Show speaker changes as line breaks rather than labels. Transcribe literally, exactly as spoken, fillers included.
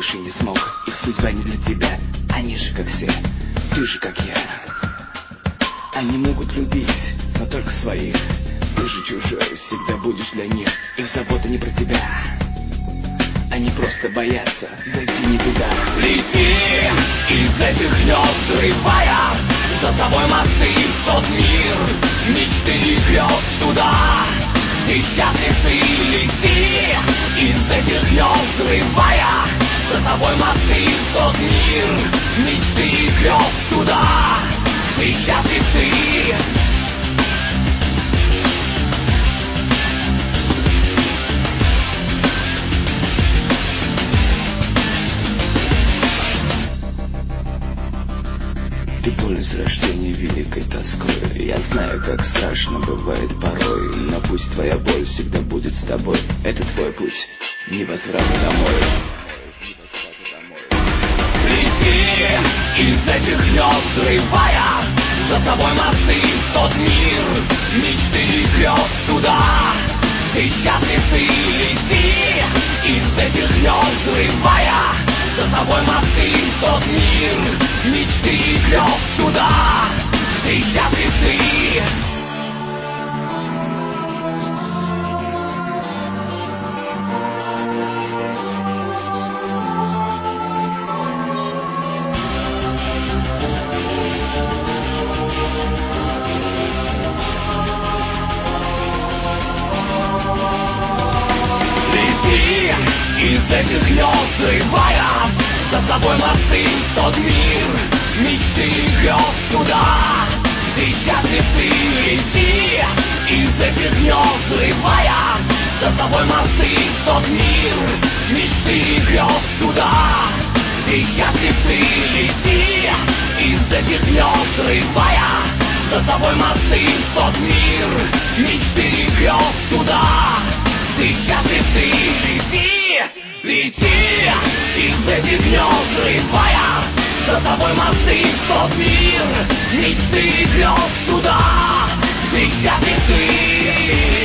больше не смог. Их судьба не для тебя, они же как все, ты же как я. Они могут любить, но только своих. Ты же чужой, всегда будешь для них. Их забота не про тебя, они просто боятся зайти не туда.
Лети из этих гнезд, взрывая за собой мосты в тот мир. Мечты грез туда, ты счастлив, ты лети из этих гнезд, взрывая за собой мосты в тот мир. Мечты грез туда, ты счастлив, ты.
Ты болен с рождения великой тоской. Я знаю, как страшно бывает порой, но пусть твоя боль всегда будет с тобой. Это твой путь, невозврата домой.
Лети из этих гнезд, взрывая за собой мосты в тот мир. Мечты грез туда, ты счастлив, ты лети из этих гнезд, взрывая за собой мосты в тот мир. Мечты грез туда, ты счастлив, ты. Лети из этих гнезд, взрывая за собой мосты в тот мир. Мечты грез туда, ты счастлив, ты лети из этих гнезд, взрывая за собой мосты в тот мир. Мечты грез туда, ты счастлив, ты лети из этих гнезд, взрывая за собой мосты в тот мир. Мечты грез туда, ты счастлив, ты лети, лети из этих гнезд, взрывая за собой мосты в тот мир. Мечты грез туда, ты счастлив, ты.